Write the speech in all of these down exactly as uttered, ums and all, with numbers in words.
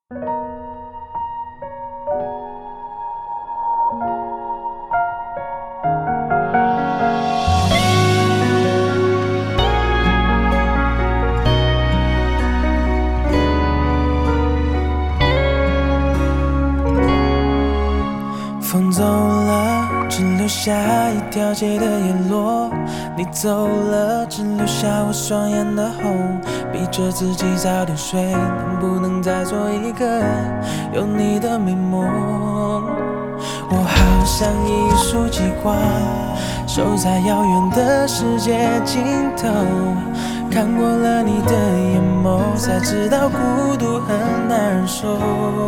风走了，只留下一条街的叶落。你走了，只留下我双眼的红。逼着自己早点睡，能不能再做一个有你的美梦？我好像一束极光，守在遥远的世界尽头。看过了你的眼眸，才知道孤独很难忍受。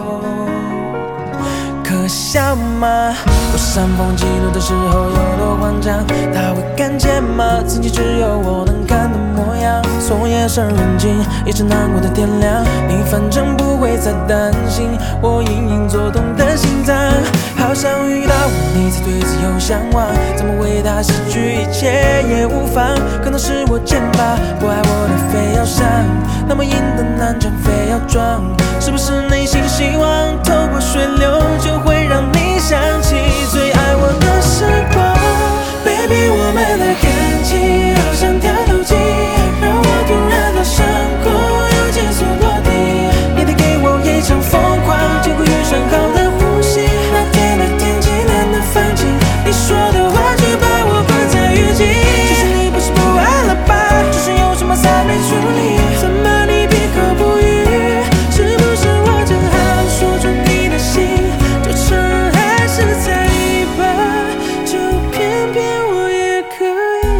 可笑吗？我煽风激怒的时候有多慌张，他会看见吗？曾经只有我能看的模样。从夜深人静一直难过的天亮，你反正不会再担心我隐隐作痛的心脏。好想遇到你才对自由向往，怎么为他失去一切也无妨？可能是我贱吧，不爱我的非要上，那么硬的南墙非要撞。是不是内心希望透过水流就会让你想起最爱我的时光 ？Baby， 我们的感情好像跳楼机，让我突然的伤口又减速落地。你带给我一场疯狂，结果遇上好的呼吸。那天的天气冷得放晴，你说的话却把我关在雨季。其实你不是不爱了吧？只是有什么才没处理，怎么你闭口不语？是不是我正好说出你的心，就承认还是在意吧？就偏偏我也可以。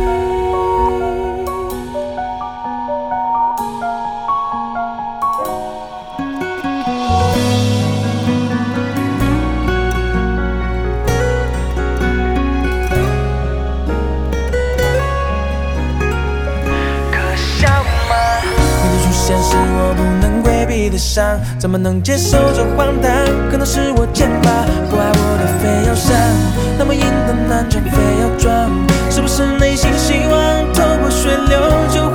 可笑吗？你的出现是我不能规避的伤，怎么能接受这荒唐？可能是我贱吧，不爱我的非要上，那么硬的南墙非要撞。是不是内心希望透过水流就